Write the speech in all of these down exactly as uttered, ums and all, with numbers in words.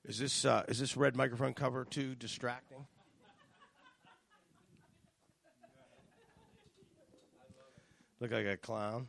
Is this uh, is this red microphone cover too distracting? Look like a clown.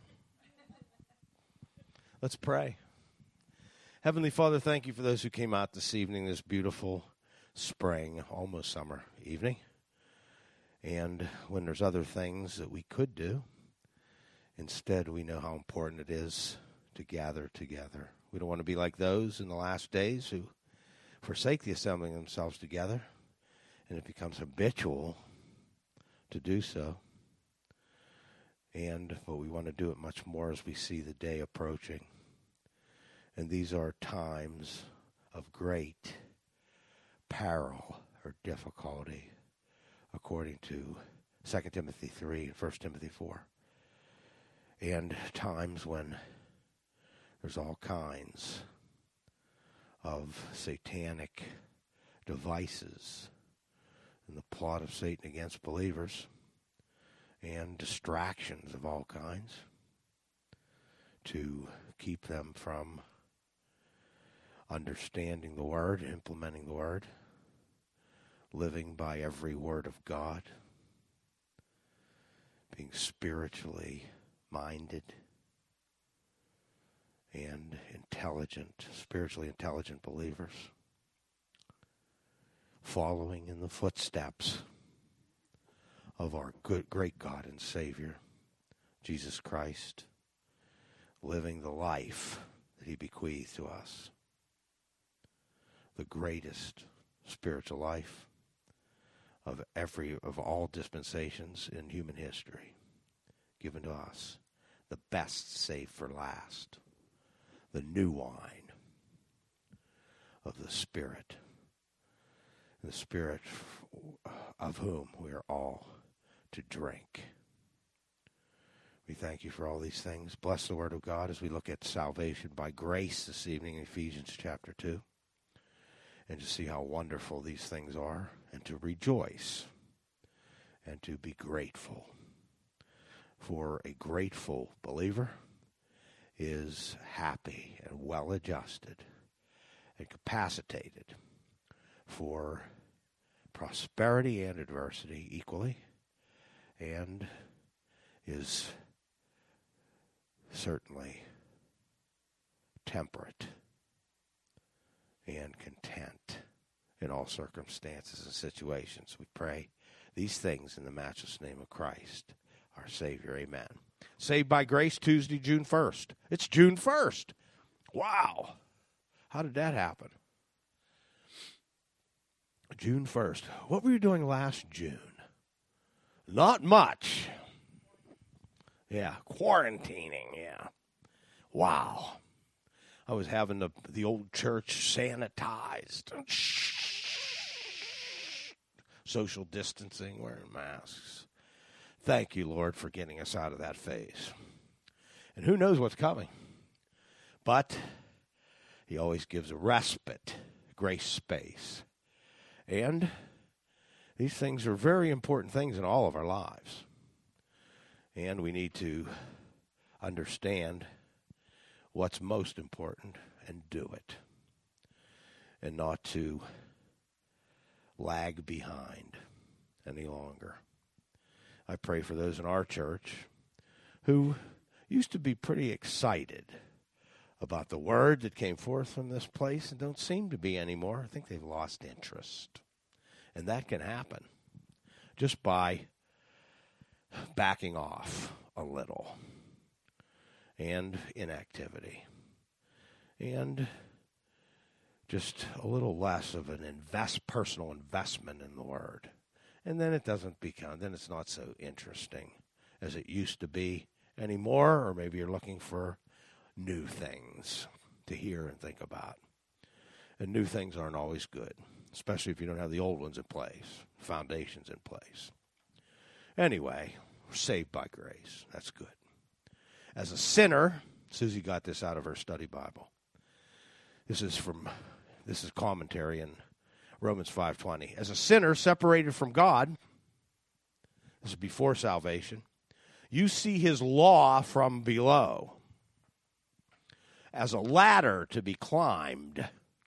Let's pray. Heavenly Father, thank you for those who came out this evening, this beautiful spring, almost summer evening. And when there's other things that we could do, instead we know how important it is to gather together. We don't want to be like those in the last days who forsake the assembling themselves together, and it becomes habitual to do so. And but we want to do it much more as we see the day approaching. And these are times of great peril or difficulty, according to Second Timothy three and First Timothy four. And times when there's all kinds of satanic devices in the plot of Satan against believers, and distractions of all kinds to keep them from understanding the Word, implementing the Word, living by every word of God, being spiritually minded and intelligent, spiritually intelligent believers, following in the footsteps of our good, great God and Savior, Jesus Christ, living the life that he bequeathed to us, the greatest spiritual life of every of all dispensations in human history, given to us, the best saved for last, the new wine of the Spirit, the Spirit of whom we are all to drink. We thank you for all these things. Bless the word of God as we look at salvation by grace this evening in Ephesians chapter two, and to see how wonderful these things are, and to rejoice and to be grateful. For a grateful believer is happy and well adjusted and capacitated for prosperity and adversity equally, and is certainly temperate and content in all circumstances and situations. We pray these things in the matchless name of Christ, our Savior. Amen. Saved by Grace, Tuesday, June first. It's June first. Wow. How did that happen? June first. What were you doing last June? Not much. Yeah, quarantining, yeah. Wow. I was having the, the old church sanitized. Social distancing, wearing masks. Thank you, Lord, for getting us out of that phase. And who knows what's coming. But he always gives a respite, grace space. And these things are very important things in all of our lives. And we need to understand what's most important and do it. And not to lag behind any longer. I pray for those in our church who used to be pretty excited about the word that came forth from this place and don't seem to be anymore. I think they've lost interest. And that can happen just by backing off a little and inactivity and just a little less of an invest personal investment in the word. And then it doesn't become, then it's not so interesting as it used to be anymore, or maybe you're looking for new things to hear and think about. And new things aren't always good, especially if you don't have the old ones in place, foundations in place. Anyway, we're saved by grace. That's good. As a sinner, Susie got this out of her study Bible. This is from, this is commentary in Romans five twenty. As a sinner separated from God, this is before salvation, you see his law from below as a ladder to be climbed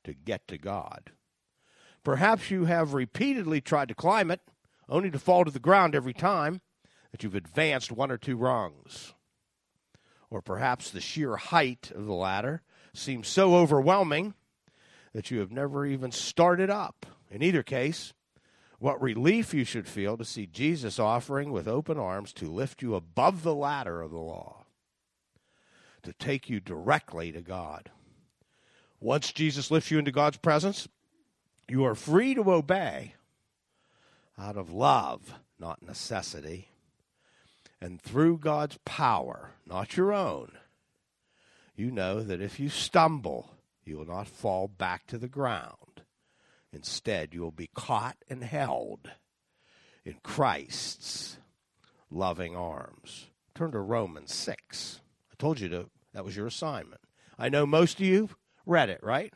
to get to God. Perhaps you have repeatedly tried to climb it, only to fall to the ground every time that you've advanced one or two rungs. Or perhaps the sheer height of the ladder seems so overwhelming that you have never even started up. In either case, what relief you should feel to see Jesus offering with open arms to lift you above the ladder of the law, to take you directly to God. Once Jesus lifts you into God's presence, you are free to obey out of love, not necessity, and through God's power, not your own. You know that if you stumble, you will not fall back to the ground. Instead, you will be caught and held in Christ's loving arms. Turn to Romans six. I told you to, that was your assignment. I know most of you read it, right?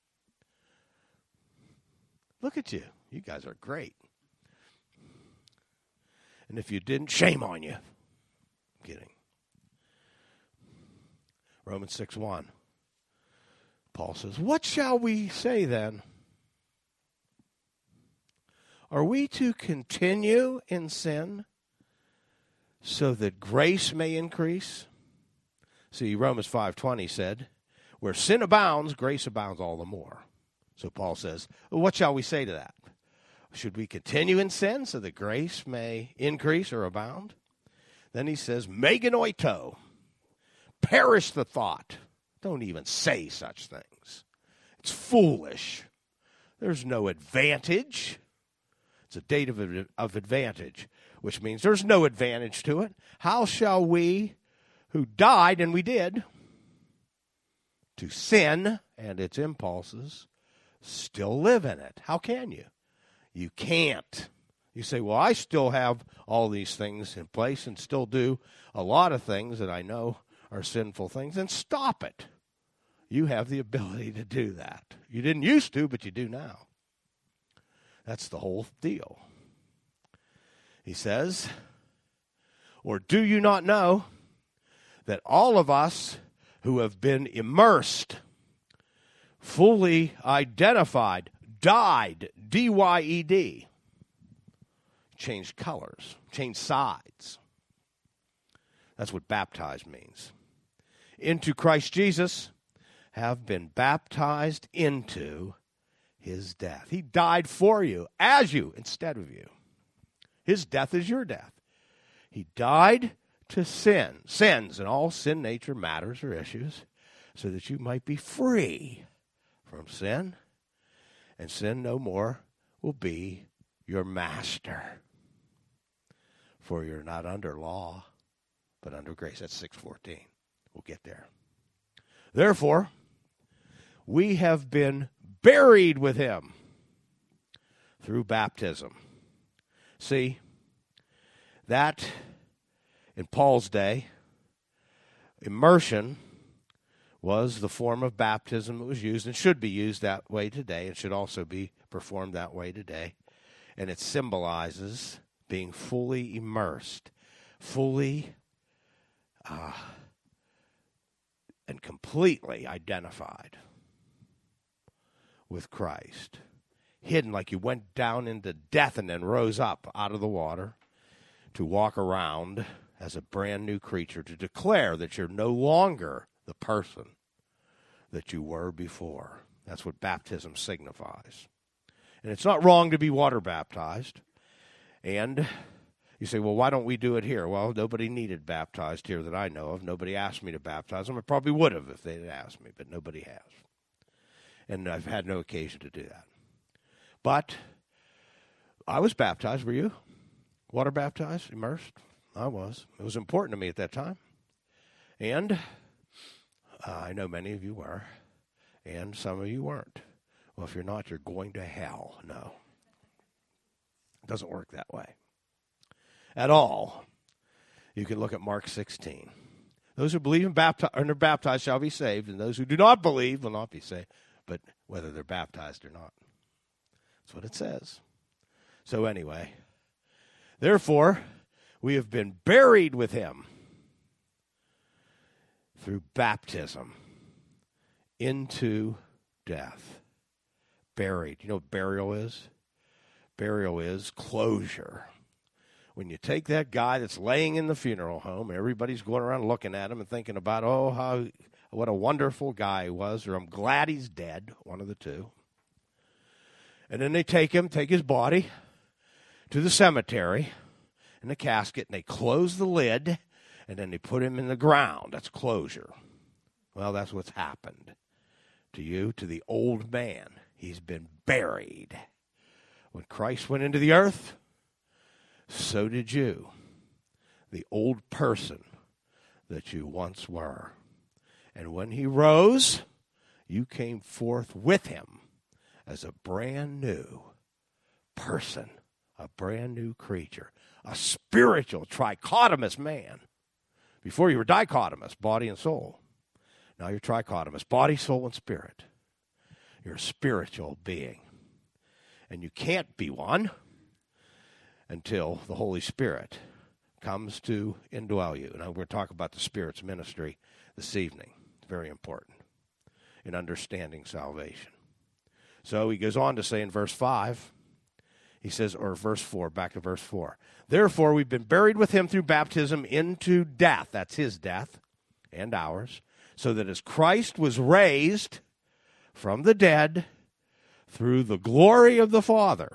Look at you. You guys are great. And if you didn't, shame on you. I'm kidding. Romans six one. Paul says, what shall we say then? Are we to continue in sin so that grace may increase? See, Romans five twenty said, where sin abounds, grace abounds all the more. So Paul says, well, what shall we say to that? Should we continue in sin so that grace may increase or abound? Then he says, meganoito, perish the thought. Don't even say such things. It's foolish. There's no advantage. It's a date of, of advantage, which means there's no advantage to it. How shall we, who died, and we did, to sin and its impulses, still live in it? How can you? You can't. You say, well, I still have all these things in place and still do a lot of things that I know are sinful things, then stop it. You have the ability to do that. You didn't used to, but you do now. That's the whole deal. He says, or do you not know that all of us who have been immersed, fully identified, died, D Y E D, changed colors, changed sides. That's what baptized means. Into Christ Jesus, have been baptized into his death. He died for you, as you, instead of you. His death is your death. He died to sin, sins, and all sin nature matters or issues, so that you might be free from sin, and sin no more will be your master. For you're not under law, but under grace. That's six fourteen. We'll get there. Therefore, we have been buried with him through baptism. See, that in Paul's day, immersion was the form of baptism that was used and should be used that way today. It should also be performed that way today. And it symbolizes being fully immersed, fully uh, and completely identified with Christ. Hidden like you went down into death and then rose up out of the water to walk around as a brand new creature, to declare that you're no longer the person that you were before. That's what baptism signifies. And it's not wrong to be water baptized. And you say, well, why don't we do it here? Well, nobody needed baptized here that I know of. Nobody asked me to baptize them. I probably would have if they had asked me, but nobody has. And I've had no occasion to do that. But I was baptized. Were you? Water baptized? Immersed? I was. It was important to me at that time. And uh, I know many of you were. And some of you weren't. Well, if you're not, you're going to hell. No. It doesn't work that way at all. You can look at Mark sixteen. Those who believe and, bapti- and are baptized shall be saved, and those who do not believe will not be saved. But whether they're baptized or not. That's what it says. So anyway, therefore, we have been buried with him through baptism into death. buried. You know what burial is? Burial is closure. When you take that guy that's laying in the funeral home, everybody's going around looking at him and thinking about, oh, how what a wonderful guy he was, or I'm glad he's dead, one of the two. And then they take him, take his body to the cemetery in the casket, and they close the lid, and then they put him in the ground. That's closure. Well, that's what's happened to you, to the old man. He's been buried. When Christ went into the earth, so did you, the old person that you once were. And when he rose, you came forth with him as a brand new person, a brand new creature, a spiritual trichotomous man. Before you were dichotomous, body and soul. Now you're trichotomous, body, soul, and spirit. You're a spiritual being. And you can't be one until the Holy Spirit comes to indwell you. And we're going to talk about the Spirit's ministry this evening. It's very important in understanding salvation. So he goes on to say in verse five, he says, or verse four, back to verse four. Therefore, we've been buried with him through baptism into death. That's his death and ours. So that as Christ was raised from the dead through the glory of the Father,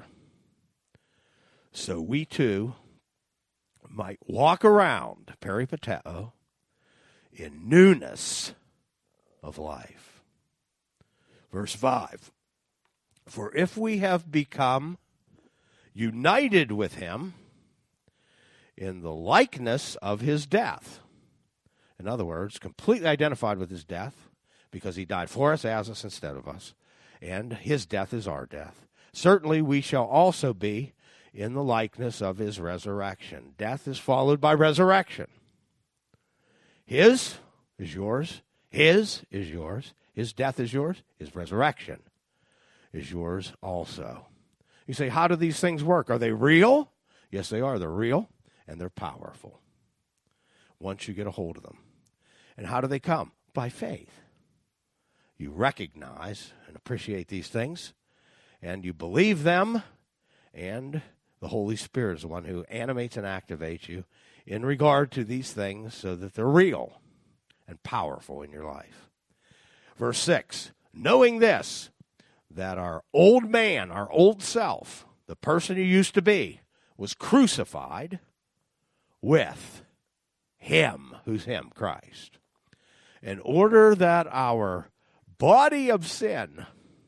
so we too might walk around, peripateo, in newness of life. Verse five. For if we have become united with him in the likeness of his death, in other words, completely identified with his death, because he died for us, as us, instead of us, and his death is our death, certainly we shall also be in the likeness of his resurrection. Death is followed by resurrection. His is yours. His is yours. His death is yours. His resurrection is yours also. You say, how do these things work? Are they real? Yes, they are. They're real, and they're powerful once you get a hold of them. And how do they come? By faith. You recognize and appreciate these things, and you believe them, and the Holy Spirit is the one who animates and activates you in regard to these things so that they're real and powerful in your life. Verse six, knowing this, that our old man, our old self, the person you used to be, was crucified with him. Who's him? Christ. In order that our body of sin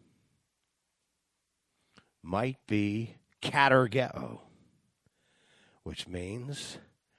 might be katergeo, which means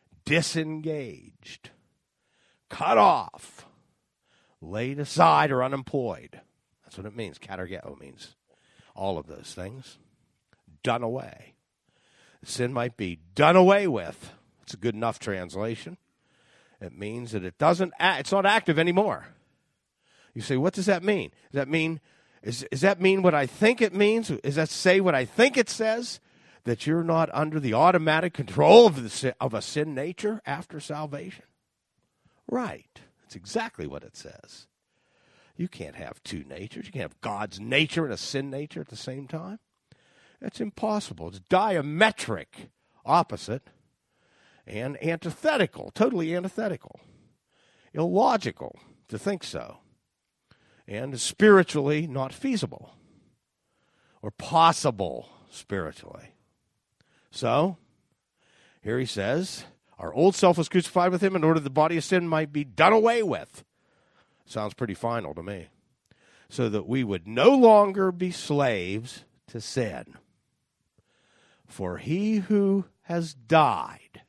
disengaged, cut off, laid aside, or unemployed. That's what it means. Katergeo means all of those things. Done away. Sin might be done away with. It's a good enough translation. It means that it doesn't act, it's not active anymore. You say, what does that mean? Does that mean is, does that mean what I think it means? Does that say what I think it says? That you're not under the automatic control of the sin, of a sin nature after salvation? Right. That's exactly what it says. You can't have two natures. You can't have God's nature and a sin nature at the same time. That's impossible. It's diametric opposite and antithetical, totally antithetical, illogical to think so, and spiritually not feasible or possible spiritually. So, here he says, our old self was crucified with him in order the body of sin might be done away with. Sounds pretty final to me. So that we would no longer be slaves to sin. For he who has died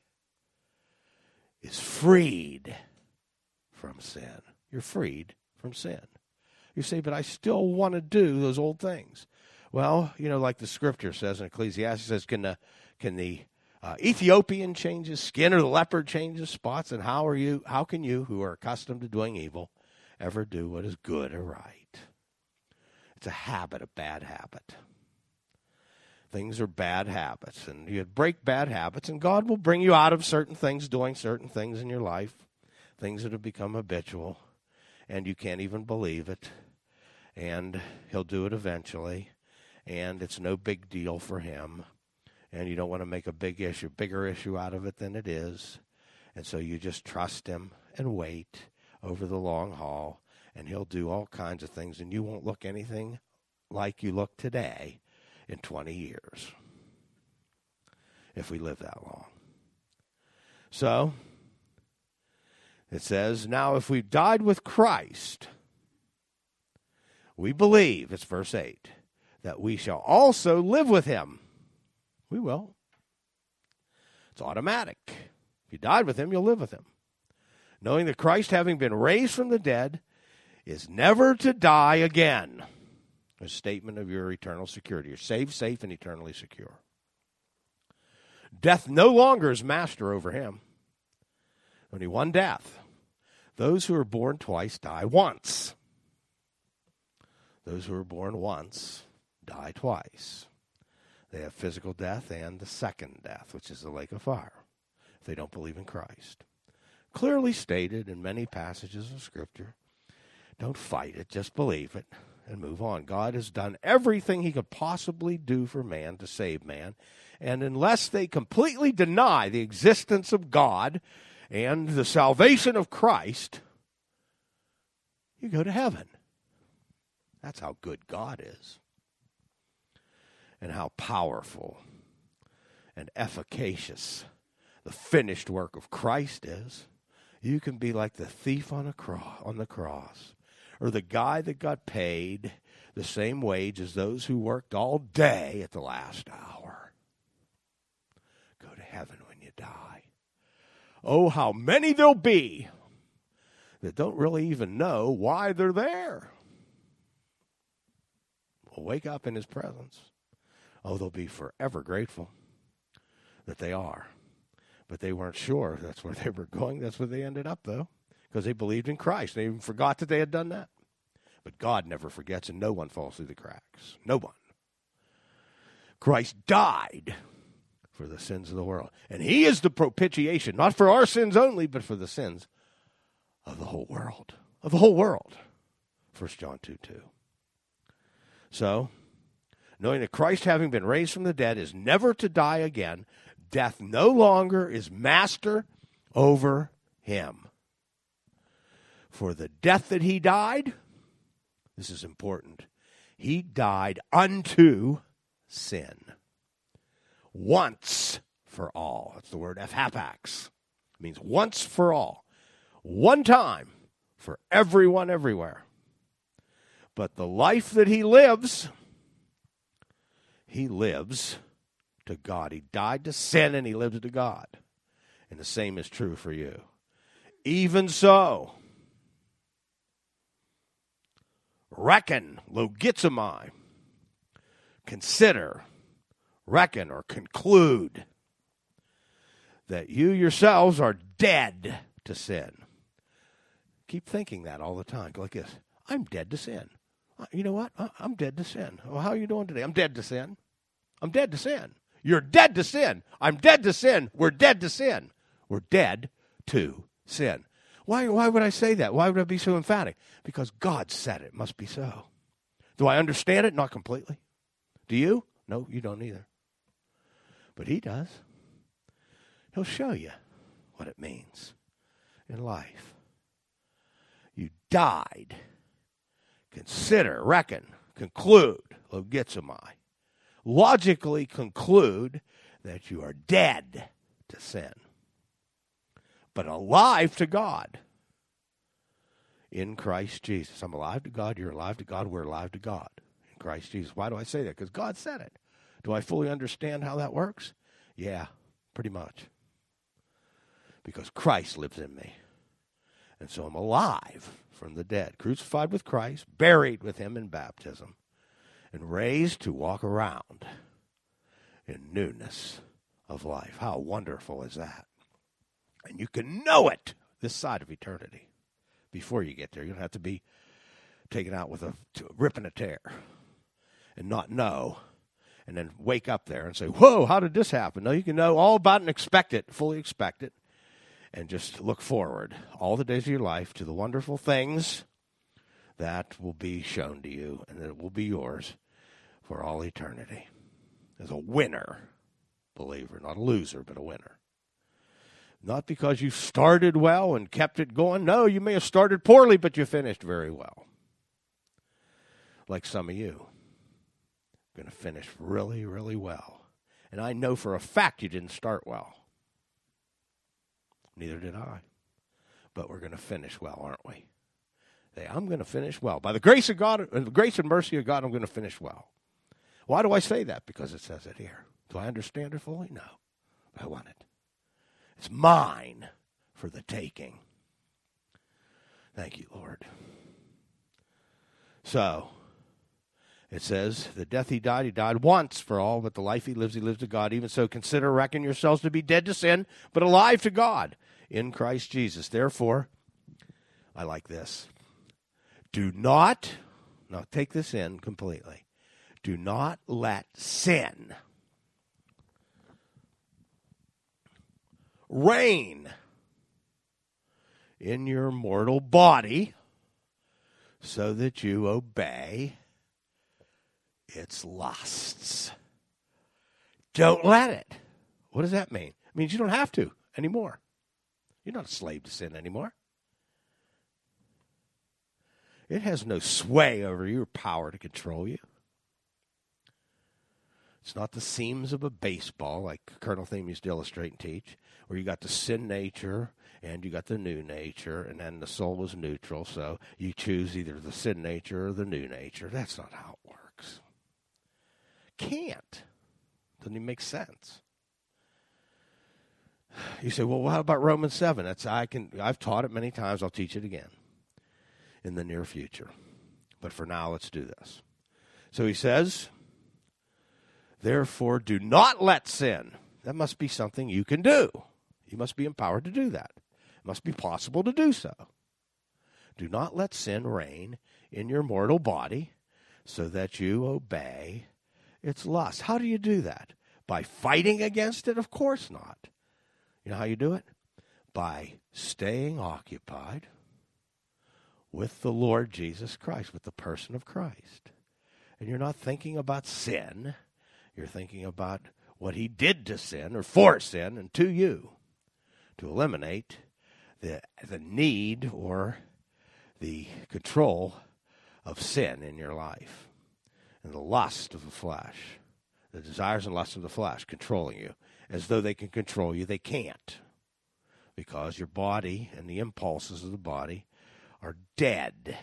is freed from sin. You're freed from sin. You say, but I still want to do those old things. Well, you know, like the scripture says in Ecclesiastes, says, can the, can the uh, Ethiopian change his skin, or the leopard change his spots? And how are you, how can you, who are accustomed to doing evil, ever do what is good or right? It's a habit, a bad habit. Things are bad habits, and you break bad habits, and God will bring you out of certain things, doing certain things in your life, things that have become habitual, and you can't even believe it, and he'll do it eventually, and it's no big deal for him, and you don't want to make a big issue, bigger issue out of it than it is, and so you just trust him and wait over the long haul, and he'll do all kinds of things, and you won't look anything like you look today in twenty years, if we live that long. So, it says, now if we've died with Christ, we believe, it's verse eight, that we shall also live with him. We will. It's automatic. If you died with him, you'll live with him. Knowing that Christ, having been raised from the dead, is never to die again. A statement of your eternal security. You're saved, safe, and eternally secure. Death no longer is master over him. Only one death. Those who are born twice die once. Those who are born once die twice. They have physical death and the second death, which is the lake of fire, if they don't believe in Christ. Clearly stated in many passages of Scripture. Don't fight it, just believe it and move on. God has done everything he could possibly do for man to save man, and unless they completely deny the existence of God and the salvation of Christ, you go to heaven. That's how good God is, and how powerful and efficacious the finished work of Christ is. You can be like the thief on a cross, on the cross, or the guy that got paid the same wage as those who worked all day at the last hour. Go to heaven when you die. Oh, how many there'll be that don't really even know why they're there. Will wake up in his presence. Oh, they'll be forever grateful that they are. But they weren't sure that's where they were going. That's where they ended up, though, because they believed in Christ. They even forgot that they had done that. But God never forgets, and no one falls through the cracks. No one. Christ died for the sins of the world. And he is the propitiation, not for our sins only, but for the sins of the whole world. Of the whole world. First John two two. So, knowing that Christ, having been raised from the dead, is never to die again, death no longer is master over him. For the death that he died, this is important, he died unto sin. Once for all. That's the word ephapax. It means once for all. One time for everyone everywhere. But the life that he lives, he lives to God. He died to sin and he lives to God. And the same is true for you. Even so, reckon, logizomai, consider, reckon, or conclude that you yourselves are dead to sin. Keep thinking that all the time. Go like this. I'm dead to sin. You know what? I'm dead to sin. Well, how are you doing today? I'm dead to sin. I'm dead to sin. You're dead to sin. I'm dead to sin. We're dead to sin. We're dead to sin. Why, why would I say that? Why would I be so emphatic? Because God said it. It must be so. Do I understand it? Not completely. Do you? No, you don't either. But he does. He'll show you what it means in life. You died. Consider, reckon, conclude, logizomai. Logically conclude that you are dead to sin, but alive to God in Christ Jesus. I'm alive to God, you're alive to God, we're alive to God in Christ Jesus. Why do I say that? Because God said it. Do I fully understand how that works? Yeah, pretty much. Because Christ lives in me. And so I'm alive from the dead, crucified with Christ, buried with him in baptism, and raised to walk around in newness of life. How wonderful is that? And you can know it this side of eternity. Before you get there, you don't have to be taken out with a rip and a tear and not know, and then wake up there and say, whoa, how did this happen? No, you can know all about it and expect it, fully expect it. And just look forward all the days of your life to the wonderful things that will be shown to you and that will be yours for all eternity as a winner believer, not a loser, but a winner. Not because you started well and kept it going. No, you may have started poorly, but you finished very well. Like some of you. Going to finish really, really well. And I know for a fact you didn't start well. Neither did I. But we're going to finish well, aren't we? Say, I'm going to finish well. By the grace of God, and the grace and mercy of God, I'm going to finish well. Why do I say that? Because it says it here. Do I understand it fully? No. I want it. It's mine for the taking. Thank you, Lord. So, it says, the death he died, he died once for all, but the life he lives, he lives to God. Even so, consider, reckon yourselves to be dead to sin, but alive to God in Christ Jesus. Therefore, I like this. Do not, now take this in completely. Do not let sin reign in your mortal body so that you obey its lusts. Don't let it. What does that mean? It means you don't have to anymore. You're not a slave to sin anymore. It has no sway over you or power to control you. It's not the seams of a baseball like Colonel Thiem used to illustrate and teach, where you got the sin nature and you got the new nature, and then the soul is neutral, so you choose either the sin nature or the new nature. That's not how it works. Can't. Doesn't even make sense. You say, well, how about Romans seven? That's I can. I've taught it many times. I'll teach it again in the near future. But for now, let's do this. So he says, therefore, do not let sin. That must be something you can do. You must be empowered to do that. It must be possible to do so. Do not let sin reign in your mortal body so that you obey its lust. How do you do that? By fighting against it? Of course not. You know how you do it? By staying occupied with the Lord Jesus Christ, with the person of Christ. And you're not thinking about sin. You're thinking about what he did to sin, or for sin, and to you, to eliminate the, the need or the control of sin in your life. And the lust of the flesh, the desires and lusts of the flesh controlling you. As though they can control you, they can't. Because your body and the impulses of the body are dead.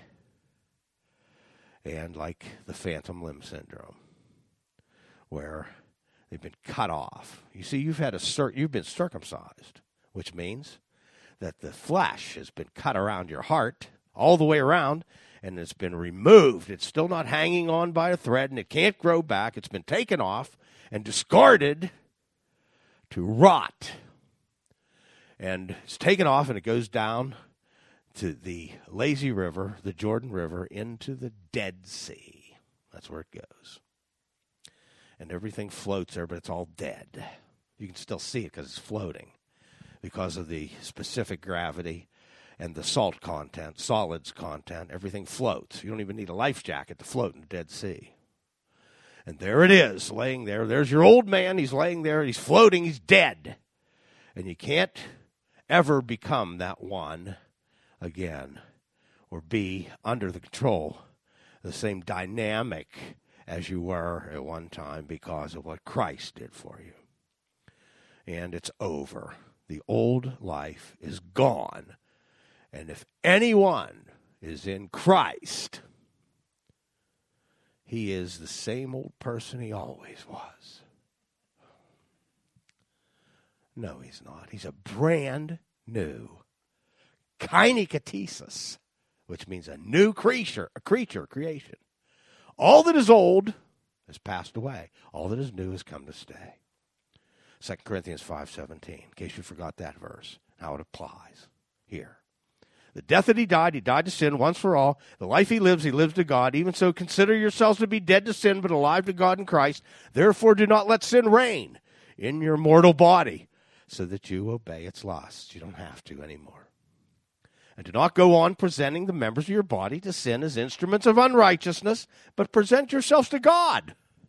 And like the phantom limb syndrome, where they've been cut off. You see, you've had a cir- you've been circumcised, which means that the flesh has been cut around your heart, all the way around, and it's been removed. It's still not hanging on by a thread, and it can't grow back. It's been taken off and discarded to rot. And it's taken off, and it goes down to the lazy river, the Jordan River, into the Dead Sea. That's where it goes. And everything floats there, but it's all dead. You can still see it because it's floating because of the specific gravity and the salt content, solids content. Everything floats. You don't even need a life jacket to float in the Dead Sea. And there it is, laying there. There's your old man. He's laying there. He's floating. He's dead. And you can't ever become that one again or be under the control, the same dynamic as you were at one time because of what Christ did for you. And it's over. The old life is gone. And if anyone is in Christ, he is the same old person he always was. No, he's not. He's a brand new kynekatesis, which means a new creature, a creature, creation. All that is old has passed away. All that is new has come to stay. Second Corinthians five seventeen, in case you forgot that verse, how it applies here. The death that he died, he died to sin once for all. The life he lives, he lives to God. Even so, consider yourselves to be dead to sin, but alive to God in Christ. Therefore, do not let sin reign in your mortal body, so that you obey its lusts. You don't have to anymore. And do not go on presenting the members of your body to sin as instruments of unrighteousness, but present yourselves to God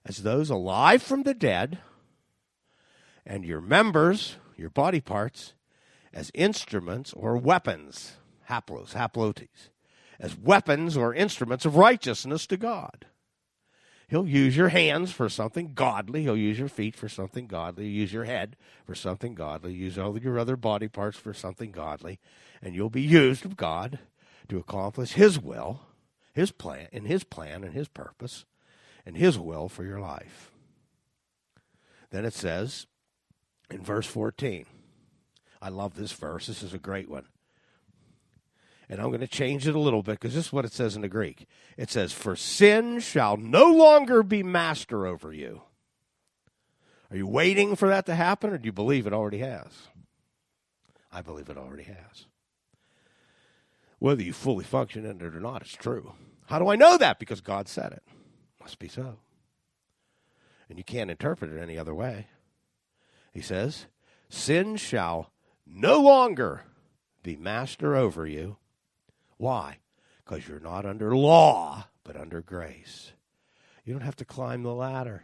as those alive from the dead, and your members, your body parts, as instruments or weapons, haplos, haplotes, as weapons or instruments of righteousness to God. He'll use your hands for something godly. He'll use your feet for something godly. He'll use your head for something godly. Use all your other body parts for something godly. And you'll be used of God to accomplish His will, His plan, and His plan and His purpose, and His will for your life. Then it says in verse fourteen, I love this verse. This is a great one. And I'm going to change it a little bit because this is what it says in the Greek. It says, for sin shall no longer be master over you. Are you waiting for that to happen, or do you believe it already has? I believe it already has. Whether you fully function in it or not, it's true. How do I know that? Because God said it. Must be so. And you can't interpret it any other way. He says, sin shall no longer be master over you. Why? Because you're not under law, but under grace. You don't have to climb the ladder.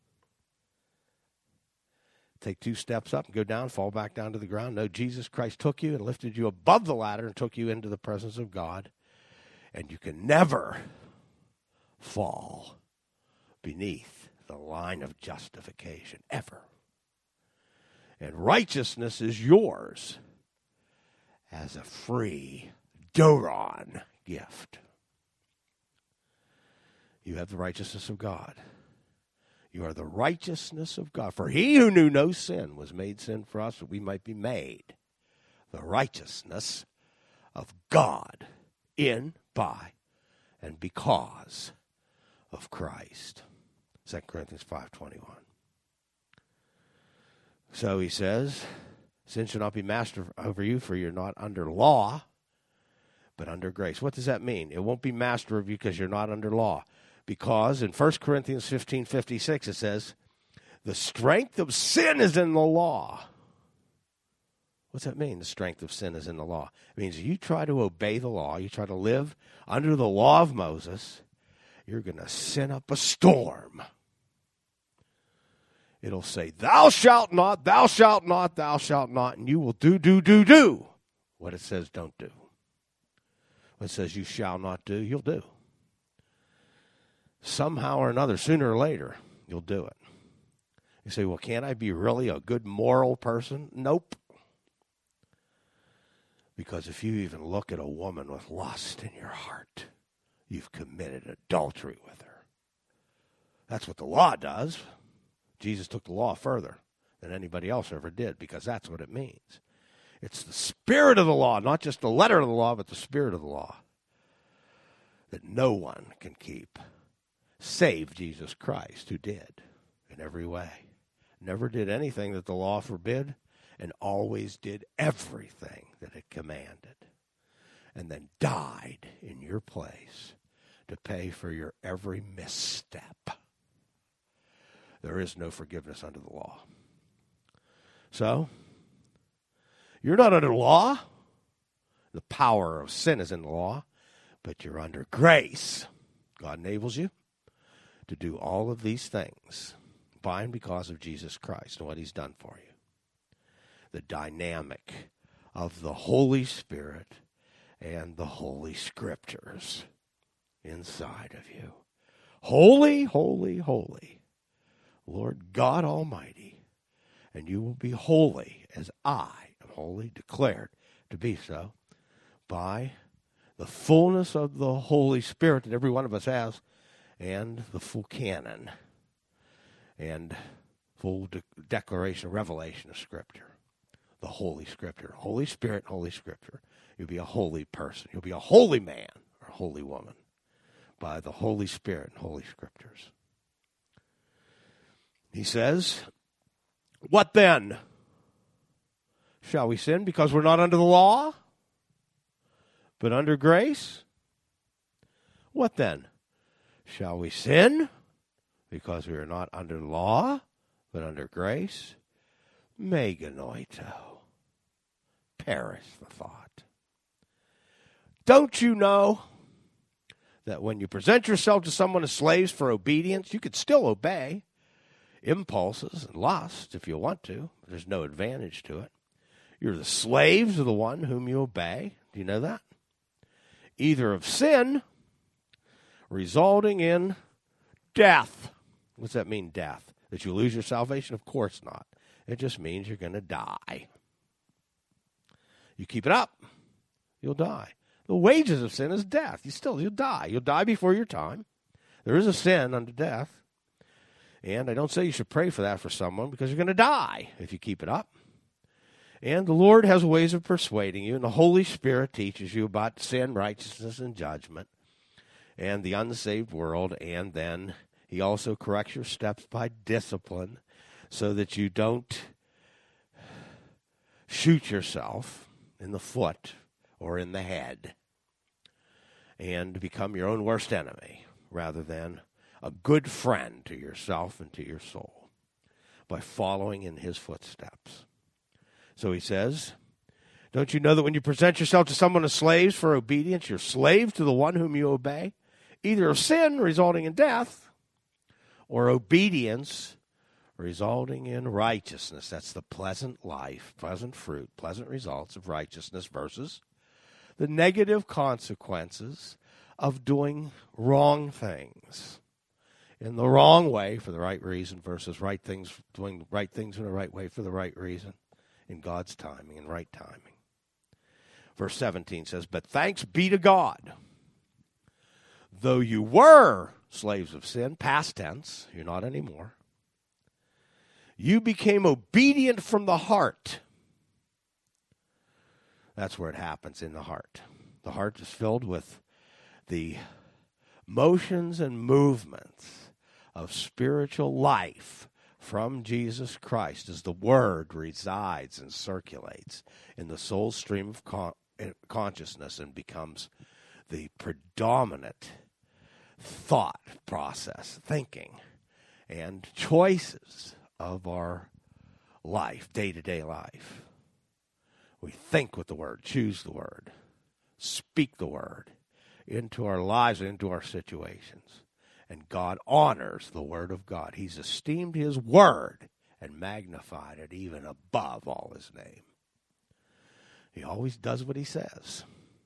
Take two steps up and go down, fall back down to the ground. No, Jesus Christ took you and lifted you above the ladder and took you into the presence of God. And you can never fall beneath the line of justification, ever. And righteousness is yours as a free Doron gift. You have the righteousness of God. You are the righteousness of God. For he who knew no sin was made sin for us, that we might be made the righteousness of God in, by, and because of Christ. Second Corinthians five twenty-one. So he says, sin shall not be master over you, for you're not under law, but under grace. What does that mean? It won't be master of you because you're not under law. Because in First Corinthians fifteen fifty-six it says, the strength of sin is in the law. What's that mean? The strength of sin is in the law. It means you try to obey the law, you try to live under the law of Moses, you're going to sin up a storm. It'll say, thou shalt not, thou shalt not, thou shalt not, and you will do, do, do, do what it says don't do. What it says you shall not do, you'll do. Somehow or another, sooner or later, you'll do it. You say, well, can't I be really a good moral person? Nope. Because if you even look at a woman with lust in your heart, you've committed adultery with her. That's what the law does. Jesus took the law further than anybody else ever did, because that's what it means. It's the spirit of the law, not just the letter of the law, but the spirit of the law, that no one can keep, save Jesus Christ, who did in every way. Never did anything that the law forbid, and always did everything that it commanded, and then died in your place to pay for your every misstep. There is no forgiveness under the law. So, you're not under law. The power of sin is in the law, but you're under grace. God enables you to do all of these things by and because of Jesus Christ and what he's done for you. The dynamic of the Holy Spirit and the Holy Scriptures inside of you. Holy, holy, holy, Lord God Almighty, and you will be holy as I am holy, declared to be so, by the fullness of the Holy Spirit that every one of us has, and the full canon, and full de- declaration, revelation of Scripture. The Holy Scripture. Holy Spirit, Holy Scripture. You'll be a holy person. You'll be a holy man or a holy woman by the Holy Spirit and Holy Scriptures. He says, what then? Shall we sin because we're not under the law, but under grace? What then? Shall we sin because we are not under law, but under grace? Meganoito. Perish the thought. Don't you know that when you present yourself to someone as slaves for obedience, you could still obey impulses and lust if you want to. There's no advantage to it. You're the slaves of the one whom you obey. Do you know that? Either of sin, resulting in death. What's that mean, death? That you lose your salvation? Of course not. It just means you're going to die. You keep it up, you'll die. The wages of sin is death. You still, you'll die. You'll die before your time. There is a sin unto death. And I don't say you should pray for that for someone because you're going to die if you keep it up. And the Lord has ways of persuading you, and the Holy Spirit teaches you about sin, righteousness, and judgment, and the unsaved world, and then he also corrects your steps by discipline so that you don't shoot yourself in the foot or in the head and become your own worst enemy rather than a good friend to yourself and to your soul by following in his footsteps. So he says, don't you know that when you present yourself to someone as slaves for obedience, you're slaves to the one whom you obey, either of sin resulting in death or obedience resulting in righteousness. That's the pleasant life, pleasant fruit, pleasant results of righteousness versus the negative consequences of doing wrong things in the wrong way for the right reason versus right things, doing right things in the right way for the right reason in God's timing and right timing. Verse seventeen says, but thanks be to God, though you were slaves of sin, past tense, you're not anymore, you became obedient from the heart. That's where it happens, in the heart. The heart is filled with the motions and movements of spiritual life from Jesus Christ as the Word resides and circulates in the soul stream of con- consciousness and becomes the predominant thought process, thinking, and choices of our life, day-to-day life. We think with the Word, choose the Word, speak the Word into our lives and into our situations. And God honors the Word of God. He's esteemed His Word and magnified it even above all His name. He always does what He says,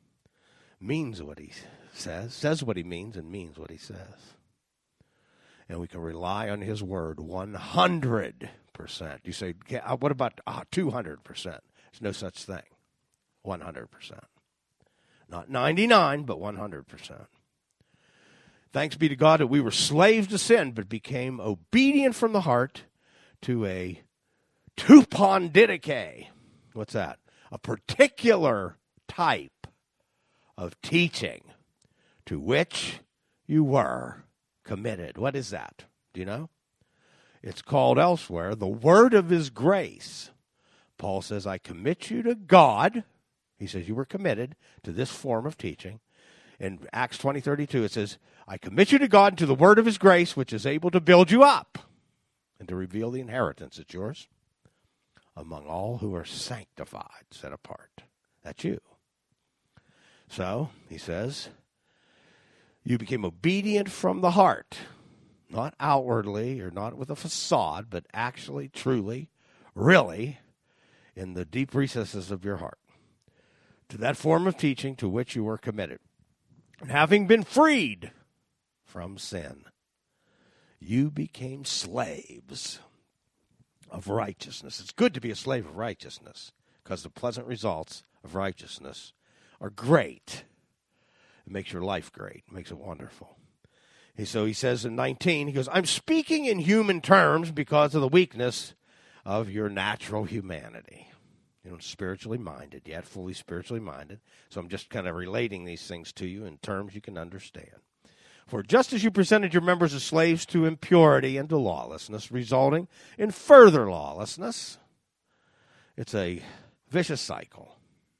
means what He says, says what He means, and means what He says. And we can rely on His Word one hundred percent. You say, what about two hundred percent? There's no such thing. one hundred percent. Not ninety-nine, but one hundred percent. Thanks be to God that we were slaves to sin, but became obedient from the heart to a tupon didache. What's that? A particular type of teaching to which you were committed. What is that? Do you know? It's called elsewhere the word of His grace. Paul says, I commit you to God. He says you were committed to this form of teaching. In Acts twenty thirty-two, it says, I commit you to God and to the word of His grace, which is able to build you up and to reveal the inheritance that's yours among all who are sanctified, set apart. That's you. So, he says, you became obedient from the heart, not outwardly or not with a facade, but actually, truly, really, in the deep recesses of your heart, to that form of teaching to which you were committed. And having been freed from sin, you became slaves of righteousness. It's good to be a slave of righteousness because the pleasant results of righteousness are great. It makes your life great. It makes it wonderful. And so he says in nineteen, he goes, I'm speaking in human terms because of the weakness of your natural humanity. You know, spiritually minded, yet fully spiritually minded. So I'm just kind of relating these things to you in terms you can understand. For just as you presented your members as slaves to impurity and to lawlessness, resulting in further lawlessness, it's a vicious cycle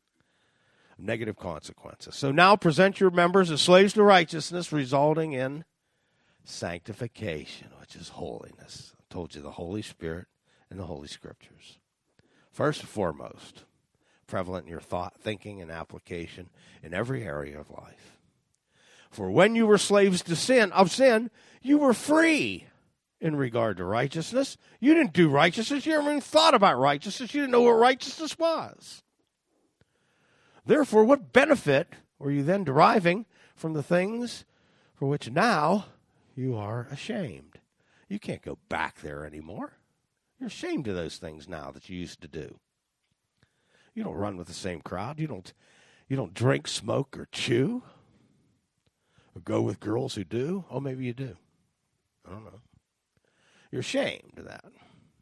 of negative consequences. So now present your members as slaves to righteousness, resulting in sanctification, which is holiness. I told you the Holy Spirit and the Holy Scriptures. First and foremost, prevalent in your thought, thinking, and application in every area of life. For when you were slaves to sin, of sin, you were free in regard to righteousness. You didn't do righteousness. You never even thought about righteousness. You didn't know what righteousness was. Therefore, what benefit were you then deriving from the things for which now you are ashamed? You can't go back there anymore. You're ashamed of those things now that you used to do. You don't run with the same crowd. You don't, you don't drink, smoke, or chew, or go with girls who do. Oh, maybe you do. I don't know. You're ashamed of that.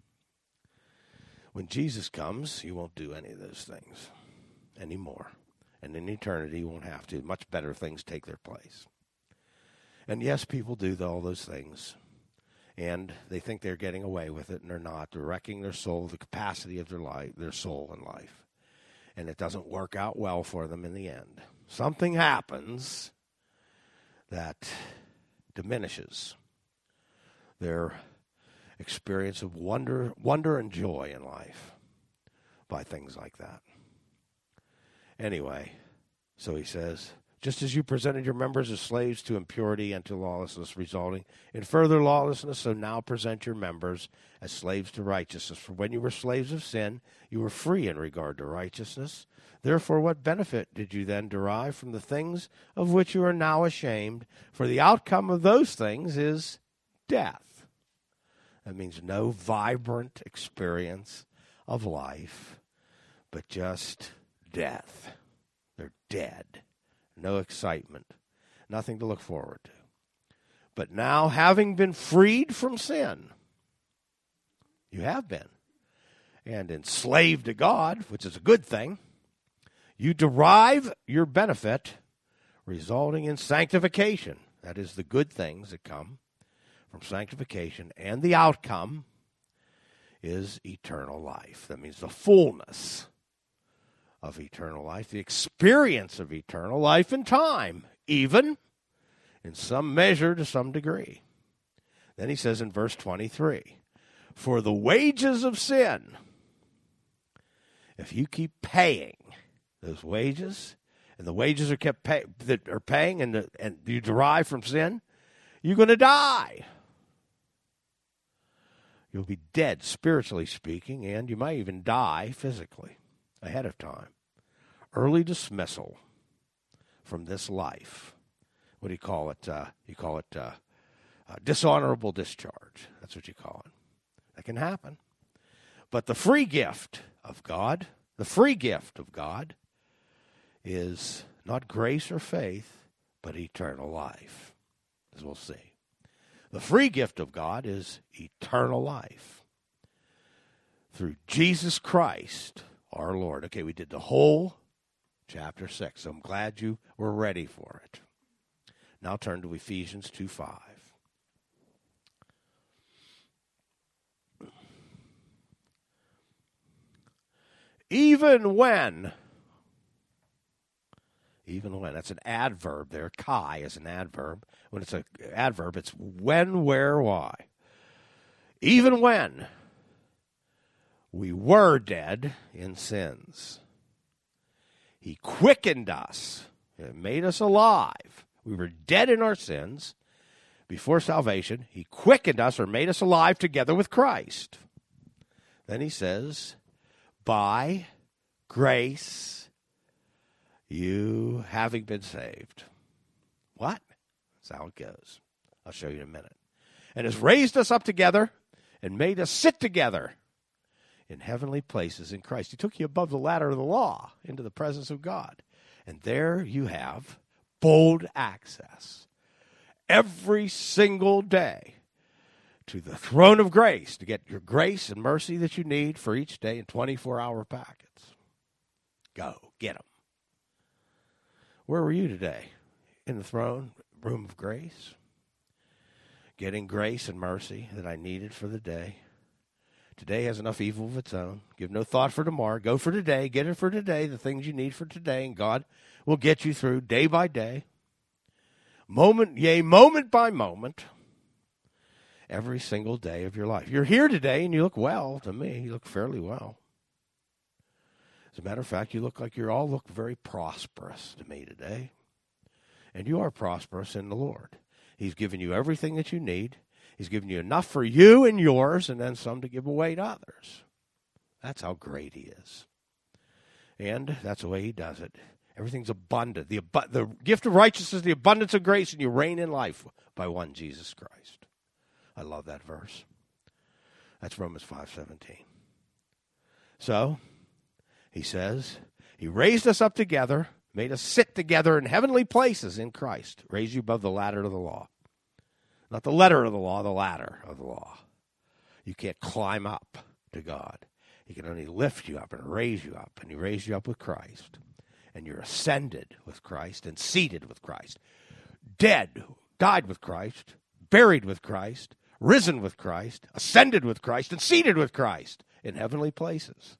When Jesus comes, you won't do any of those things anymore. And in eternity, you won't have to. Much better things take their place. And yes, people do all those things. And they think they're getting away with it, and they're not. They're wrecking their soul, the capacity of their life, their soul in life. And it doesn't work out well for them in the end. Something happens that diminishes their experience of wonder, wonder and joy in life by things like that. Anyway, so he says, just as you presented your members as slaves to impurity and to lawlessness, resulting in further lawlessness, so now present your members as slaves to righteousness. For when you were slaves of sin, you were free in regard to righteousness. Therefore, what benefit did you then derive from the things of which you are now ashamed? For the outcome of those things is death. That means no vibrant experience of life, but just death. They're dead. No excitement. Nothing to look forward to. But now, having been freed from sin, you have been, and enslaved to God, which is a good thing, you derive your benefit resulting in sanctification. That is the good things that come from sanctification, and the outcome is eternal life. That means the fullness of eternal life, the experience of eternal life in time, even in some measure to some degree. Then he says in verse twenty-three, for the wages of sin, if you keep paying those wages, and the wages are kept pay, that are paying and, the, and you derive from sin, you're going to die. You'll be dead, spiritually speaking, and you might even die physically ahead of time. Early dismissal from this life. What do you call it? Uh, you call it uh, uh, dishonorable discharge. That's what you call it. That can happen. But the free gift of God, the free gift of God is not grace or faith, but eternal life, as we'll see. The free gift of God is eternal life through Jesus Christ, our Lord. Okay, we did the whole chapter six. I'm glad you were ready for it. Now turn to Ephesians two five. Even when, even when, that's an adverb there. Kai is an adverb. When it's an adverb, it's when, where, why. Even when we were dead in sins, he quickened us. It made us alive. We were dead in our sins before salvation. He quickened us or made us alive together with Christ. Then he says, by grace, you having been saved. What? That's how it goes. I'll show you in a minute. And has raised us up together and made us sit together in heavenly places in Christ. He took you above the ladder of the law into the presence of God. And there you have bold access every single day to the throne of grace to get your grace and mercy that you need for each day in twenty-four hour packets. Go, get them. Where were you today? In the throne room of grace? Getting grace and mercy that I needed for the day. Today has enough evil of its own. Give no thought for tomorrow. Go for today. Get it for today, the things you need for today, and God will get you through day by day, moment, yea, moment by moment, every single day of your life. You're here today, and you look well to me. You look fairly well. As a matter of fact, you look like you all look very prosperous to me today. and you are prosperous in the Lord. He's given you everything that you need. He's given you enough for you and yours, and then some to give away to others. That's how great he is. And that's the way he does it. Everything's abundant. The, abu- the gift of righteousness, the abundance of grace, and you reign in life by one Jesus Christ. I love that verse. That's Romans five seventeen. So, he says, he raised us up together, made us sit together in heavenly places in Christ, raised you above the ladder of the law. Not the letter of the law, the ladder of the law. You can't climb up to God. He can only lift you up and raise you up, and he raised you up with Christ. And you're ascended with Christ and seated with Christ. Dead, died with Christ, buried with Christ, risen with Christ, ascended with Christ, and seated with Christ in heavenly places.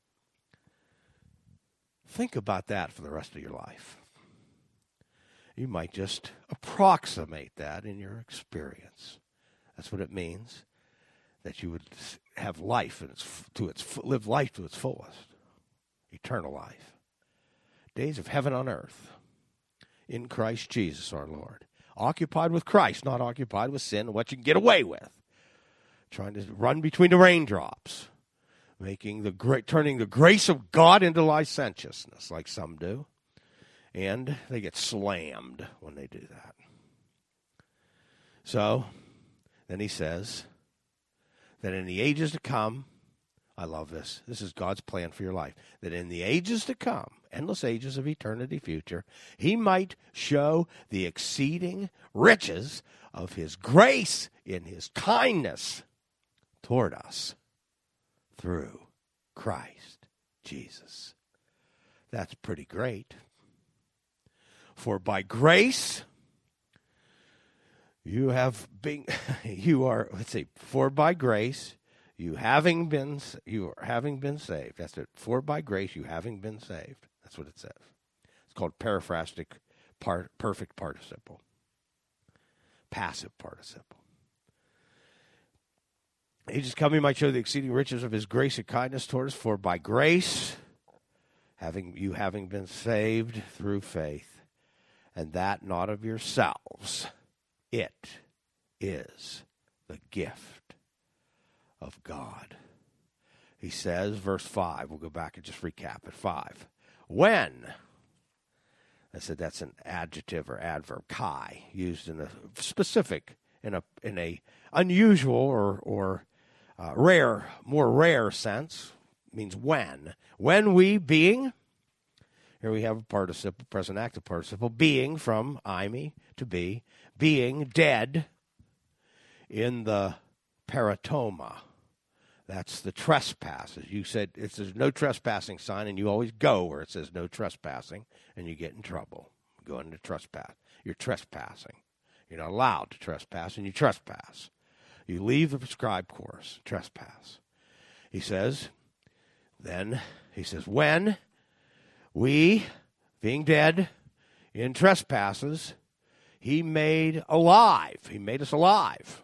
Think about that for the rest of your life. You might just approximate that in your experience. That's what it means, that you would have life and its, to its live life to its fullest, eternal life. Days of heaven on earth in Christ Jesus our Lord. Occupied with Christ, not occupied with sin and what you can get away with. Trying to run between the raindrops, making the great, turning the grace of God into licentiousness, like some do. And they get slammed when they do that. So, then he says that in the ages to come, I love this. This is God's plan for your life. That in the ages to come, endless ages of eternity future, he might show the exceeding riches of his grace in his kindness toward us through Christ Jesus. That's pretty great. For by grace you have been, you are, let's see, for by grace you having been, you are having been saved. That's it. For by grace you having been saved. That's what it says. It's called periphrastic part, perfect participle. Passive participle. He just coming might show the exceeding riches of his grace and kindness toward us. For by grace, having you having been saved through faith, and that not of yourselves, it is the gift of God. He says, verse five, we'll go back and just recap at five. When, I said that's an adjective or adverb, kai, used in a specific, in a in a unusual or or uh, rare, more rare sense, means when. When we being, here we have a participle, present active participle, being from eimi, to be, being dead in the paratoma. That's the trespasses. You said it says no trespassing sign, and you always go where it says no trespassing, and you get in trouble. Go into trespass. You're trespassing. You're not allowed to trespass, and you trespass. You leave the prescribed course, trespass. He says, then, he says, when we, being dead in trespasses, he made alive. He made us alive.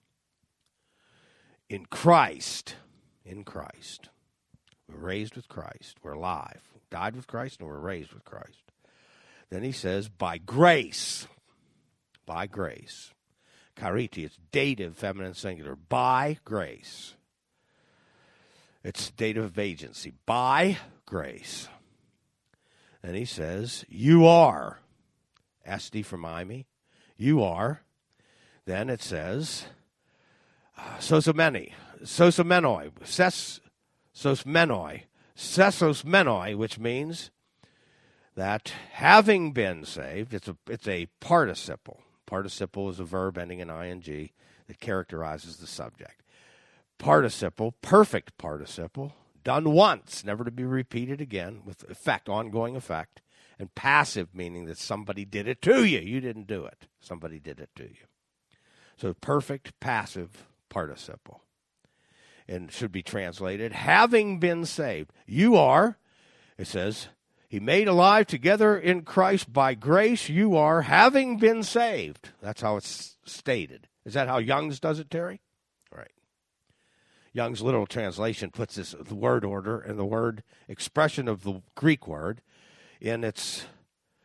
In Christ, in Christ. We're raised with Christ. We're alive. We died with Christ and we're raised with Christ. Then he says, by grace. By grace. Chariti, it's dative, feminine, singular. By grace. It's dative of agency. By grace. And he says, you are. Esti from eimi. You are. Then it says, Sosomeni, sosomenoi, ses, sosmenoi, sesosmenoi, which means that having been saved, it's a it's a participle. Participle is a verb ending in ing that characterizes the subject. Participle, perfect participle, done once, never to be repeated again, with effect, ongoing effect. And passive, meaning that somebody did it to you. You didn't do it. Somebody did it to you. So perfect passive participle. And should be translated, having been saved. You are, it says, he made alive together in Christ by grace. You are, having been saved. That's how it's stated. Is that how Young's does it, Terry? Right. Young's literal translation puts this the word order and the word expression of the Greek word in its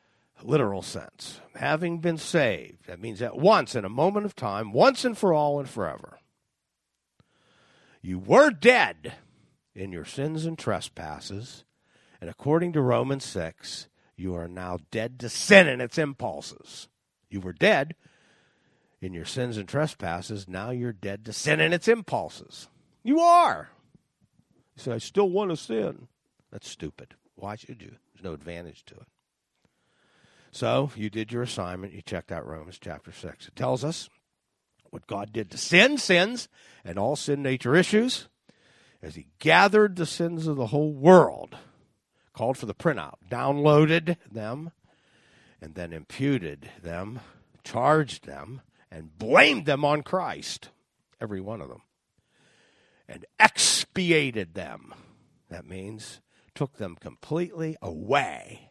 literal sense. Having been saved, that means at once, in a moment of time, once and for all and forever. You were dead in your sins and trespasses, and according to Romans six, you are now dead to sin and its impulses. You were dead in your sins and trespasses, now you're dead to sin and its impulses. You are. You say, I still want to sin. That's stupid. Why should you? There's no advantage to it. So, you did your assignment. You checked out Romans chapter six. It tells us what God did to sin, sins, and all sin nature issues, as he gathered the sins of the whole world, called for the printout, downloaded them, and then imputed them, charged them, and blamed them on Christ, every one of them, and expiated them. That means took them completely away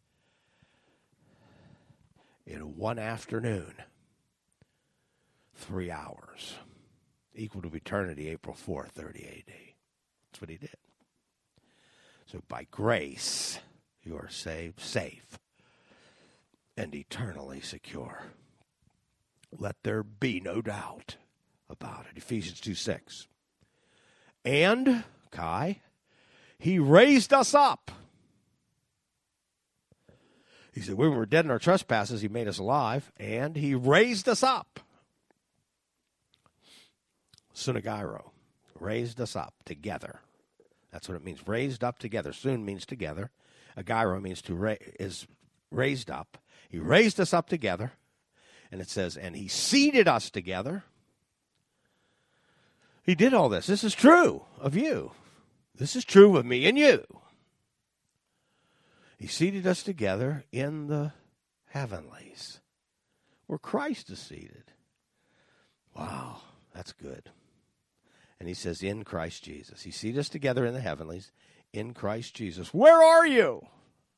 in one afternoon, three hours, equal to eternity, April fourth, thirty A D. That's what he did. So by grace, you are saved, safe, and eternally secure. Let there be no doubt about it. Ephesians two six. And, Kai, he raised us up. He said, when we were dead in our trespasses, he made us alive, and he raised us up. Synagogo, raised us up together. That's what it means. Raised up together. Soon means together. Agyro means to ra- is raised up. He raised us up together. And it says, and he seated us together. He did all this. This is true of you. This is true of me and you. He seated us together in the heavenlies, where Christ is seated. Wow, that's good. And he says, in Christ Jesus. He seated us together in the heavenlies, in Christ Jesus. Where are you?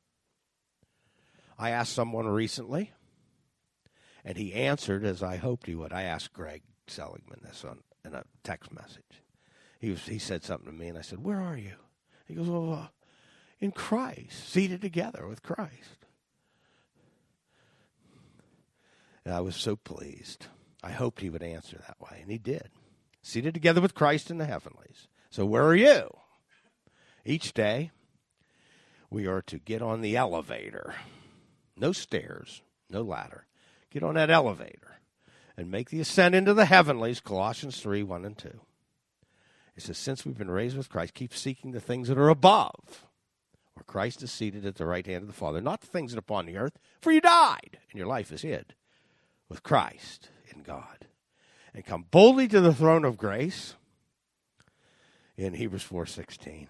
I asked someone recently, and he answered as I hoped he would. I asked Greg Seligman this on in a text message. He was he said something to me, and I said, where are you? He goes, well, uh, in Christ, seated together with Christ. And I was so pleased. I hoped he would answer that way, and he did. Seated together with Christ in the heavenlies. So where are you? Each day, we are to get on the elevator. No stairs, no ladder. Get on that elevator and make the ascent into the heavenlies, Colossians three, one and two. It says, since we've been raised with Christ, keep seeking the things that are above, where Christ is seated at the right hand of the Father, not the things that are upon the earth, for you died, and your life is hid with Christ in God. And come boldly to the throne of grace in Hebrews four sixteen.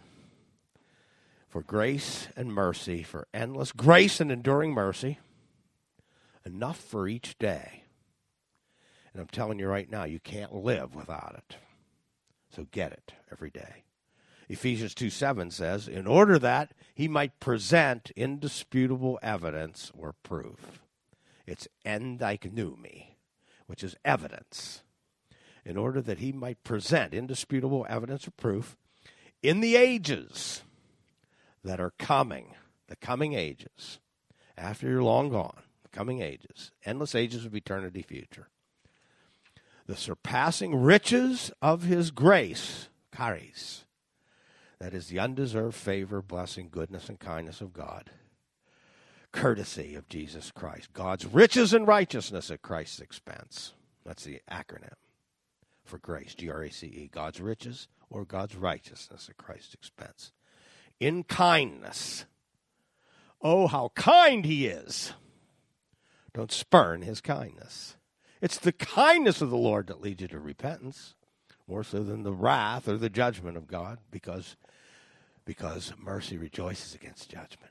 For grace and mercy, for endless grace and enduring mercy, enough for each day. And I'm telling you right now, you can't live without it. So get it every day. Ephesians two seven says, in order that he might present indisputable evidence or proof. It's endeiknoumi, which is evidence. In order that he might present indisputable evidence or proof in the ages that are coming, the coming ages, after you're long gone, the coming ages, endless ages of eternity future. The surpassing riches of his grace, charis, that is the undeserved favor, blessing, goodness, and kindness of God, courtesy of Jesus Christ, God's riches and righteousness at Christ's expense. That's the acronym for grace, G R A C E, God's riches or God's righteousness at Christ's expense. In kindness. Oh, how kind he is. Don't spurn his kindness. It's the kindness of the Lord that leads you to repentance, more so than the wrath or the judgment of God, because, because mercy rejoices against judgment.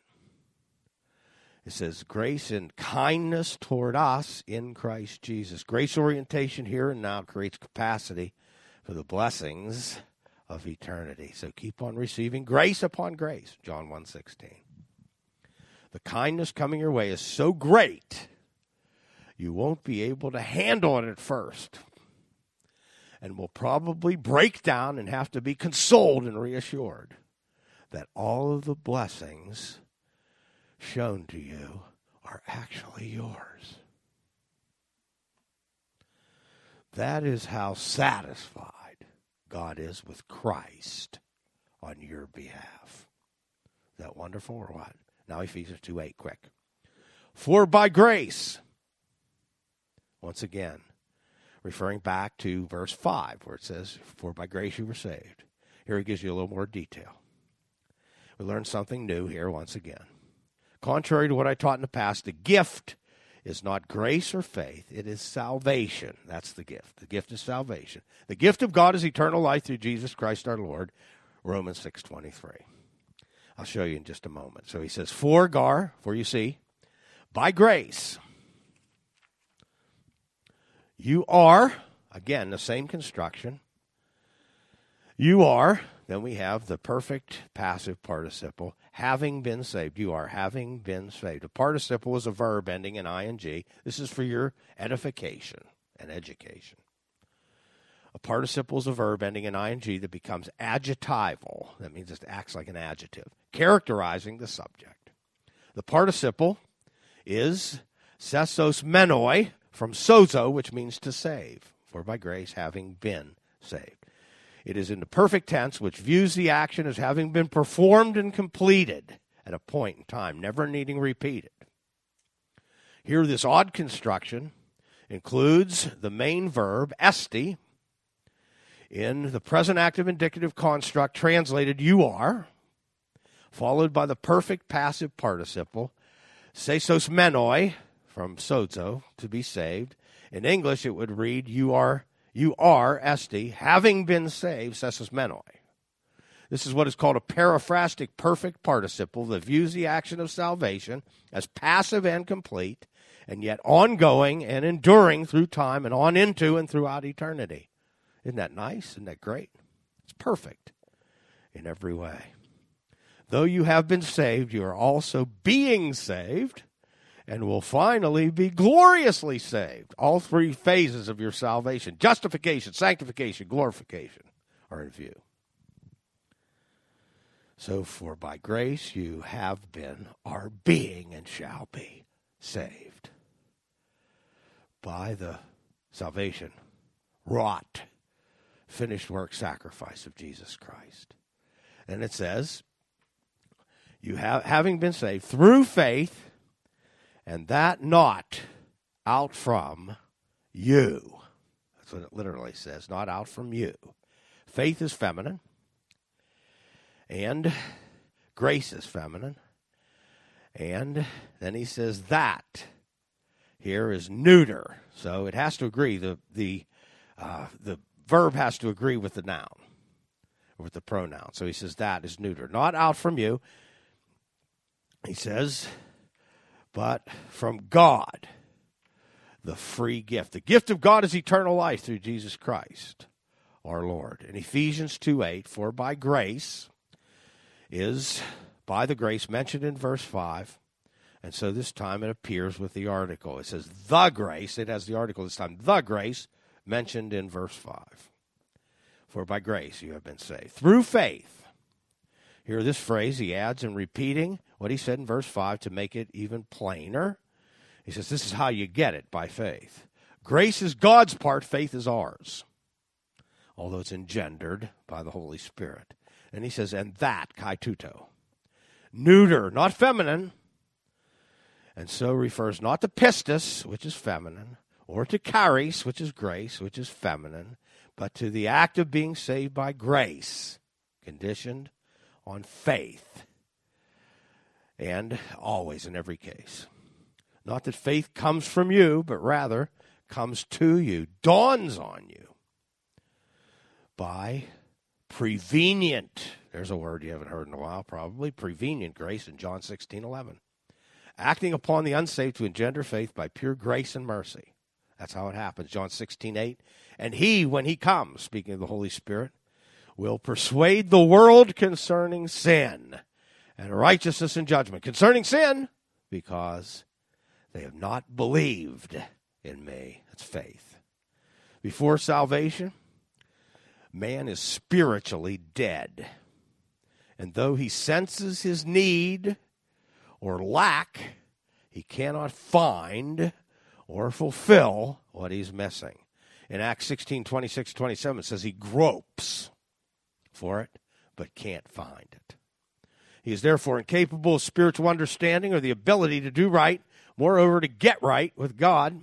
It says grace and kindness toward us in Christ Jesus. Grace orientation here and now creates capacity for the blessings of eternity. So keep on receiving grace upon grace, John one sixteen. The kindness coming your way is so great, you won't be able to handle it at first, and will probably break down and have to be consoled and reassured that all of the blessings shown to you are actually yours. That is how satisfied God is with Christ on your behalf. Is that wonderful or what? Now Ephesians two eight, quick. For by grace, once again, referring back to verse five, where it says, for by grace you were saved. Here he gives you a little more detail. We learned something new here once again. Contrary to what I taught in the past, the gift is not grace or faith. It is salvation. That's the gift. The gift is salvation. The gift of God is eternal life through Jesus Christ our Lord, Romans six twenty-three. I'll show you in just a moment. So he says, for Gar, for you see, by grace, you are, again, the same construction. You are, then we have the perfect passive participle, having been saved. You are having been saved. A participle is a verb ending in ing. This is for your edification and education. A participle is a verb ending in ing that becomes adjectival. That means it acts like an adjective, characterizing the subject. The participle is sesos menoi, from sozo, which means to save, for by grace having been saved. It is in the perfect tense, which views the action as having been performed and completed at a point in time, never needing repeated. Here, this odd construction includes the main verb, esti, in the present active indicative construct translated you are, followed by the perfect passive participle, sesos menoi, from sozo, to be saved. In English, it would read, you are, you are, esti, having been saved, sesos menoi. This is what is called a periphrastic perfect participle that views the action of salvation as passive and complete, and yet ongoing and enduring through time and on into and throughout eternity. Isn't that nice? Isn't that great? It's perfect in every way. Though you have been saved, you are also being saved, and will finally be gloriously saved. All three phases of your salvation, justification, sanctification, glorification, are in view. So, for by grace you have been, are being, and shall be saved by the salvation wrought, finished work sacrifice of Jesus Christ. And it says, you have, having been saved through faith, and that not out from you. That's what it literally says, not out from you. Faith is feminine, and grace is feminine. And then he says that here is neuter. So it has to agree. The, the, uh, the verb has to agree with the noun, or with the pronoun. So he says that is neuter. Not out from you. He says, but from God, the free gift. The gift of God is eternal life through Jesus Christ, our Lord. In Ephesians two eight, for by grace is by the grace mentioned in verse five, and so this time it appears with the article. It says the grace. It has the article this time. The grace mentioned in verse five. For by grace you have been saved through faith. Here, this phrase he adds in repeating what he said in verse five to make it even plainer. He says, this is how you get it, by faith. Grace is God's part, faith is ours, although it's engendered by the Holy Spirit. And he says, and that, kai tuto, neuter, not feminine, and so refers not to pistis, which is feminine, or to charis, which is grace, which is feminine, but to the act of being saved by grace, conditioned on faith, and always in every case. Not that faith comes from you, but rather comes to you, dawns on you by prevenient, there's a word you haven't heard in a while probably, prevenient grace in John sixteen eleven. Acting upon the unsaved to engender faith by pure grace and mercy. That's how it happens, John sixteen eight. And he, when he comes, speaking of the Holy Spirit, will persuade the world concerning sin and righteousness and judgment. Concerning sin, because they have not believed in me. That's faith. Before salvation, man is spiritually dead. And though he senses his need or lack, He cannot find or fulfill what he's missing. In Acts sixteen, twenty-six, twenty-seven, it says he gropes for it, but can't find it. He is therefore incapable of spiritual understanding or the ability to do right, moreover, to get right with God,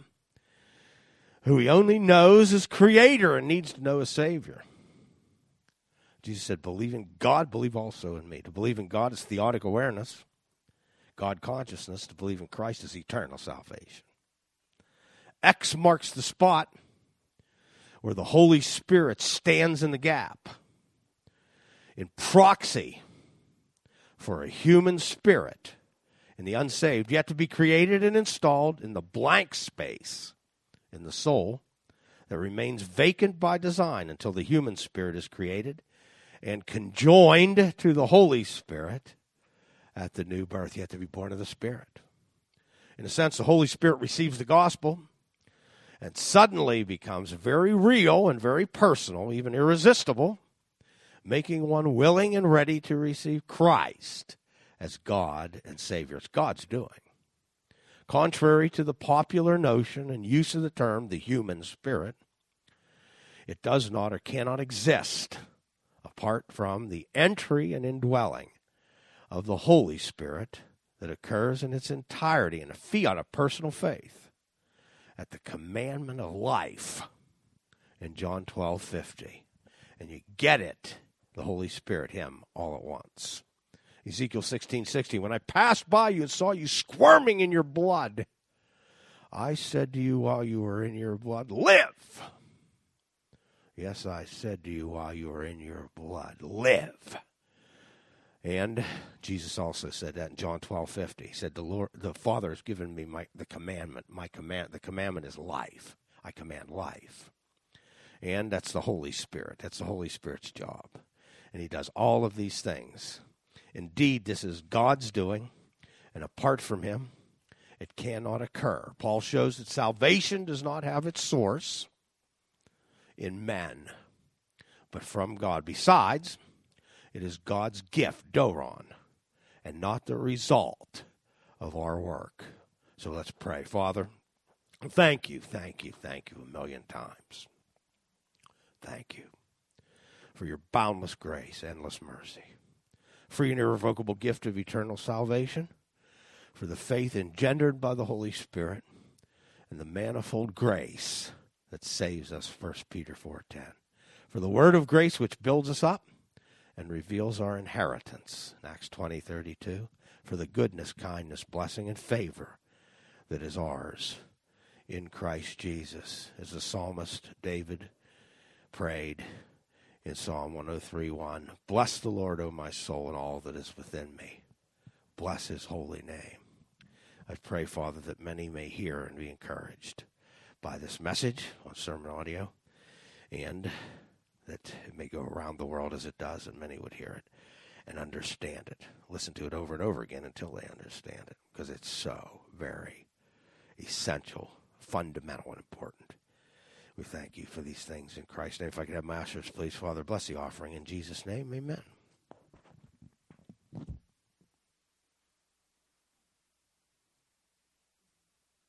who he only knows as creator and needs to know as Savior. Jesus said, believe in God, believe also in me. To believe in God is theodic awareness, God consciousness. To believe in Christ is eternal salvation. X marks the spot where the Holy Spirit stands in the gap in proxy for a human spirit in the unsaved, yet to be created and installed in the blank space in the soul that remains vacant by design until the human spirit is created and conjoined to the Holy Spirit at the new birth. You have to be born of the Spirit. In a sense, the Holy Spirit receives the gospel and suddenly becomes very real and very personal, even irresistible, making one willing and ready to receive Christ as God and Savior. It's God's doing. Contrary to the popular notion and use of the term, the human spirit, it does not or cannot exist apart from the entry and indwelling of the Holy Spirit that occurs in its entirety in a fiat of personal faith at the commandment of life in John twelve fifty. And you get it, the Holy Spirit, him, all at once. Ezekiel sixteen sixty, when I passed by you and saw you squirming in your blood, I said to you while you were in your blood, live. Yes, I said to you while you were in your blood, live. And Jesus also said that in John twelve fifty. He said, the Lord, the Father has given me my the commandment. My command, the commandment is life. I command life. And that's the Holy Spirit. That's the Holy Spirit's job. And he does all of these things. Indeed, this is God's doing, and apart from him, it cannot occur. Paul shows that salvation does not have its source in men, but from God. Besides, it is God's gift, doron, and not the result of our work. So let's pray. Father, thank you, thank you, thank you a million times. Thank you for your boundless grace, endless mercy, free and irrevocable gift of eternal salvation, for the faith engendered by the Holy Spirit, and the manifold grace that saves us, First Peter four ten. For the word of grace which builds us up and reveals our inheritance, in Acts twenty thirty-two, for the goodness, kindness, blessing, and favor that is ours in Christ Jesus. As the psalmist David prayed in Psalm one oh three one, bless the Lord, O my soul, and all that is within me. Bless his holy name. I pray, Father, that many may hear and be encouraged by this message on sermon audio, and that it may go around the world as it does, and many would hear it and understand it. Listen to it over and over again until they understand it, because it's so very essential, fundamental, and important. We thank you for these things in Christ's name. If I could have my ushers, please, Father, bless the offering in Jesus' name. Amen.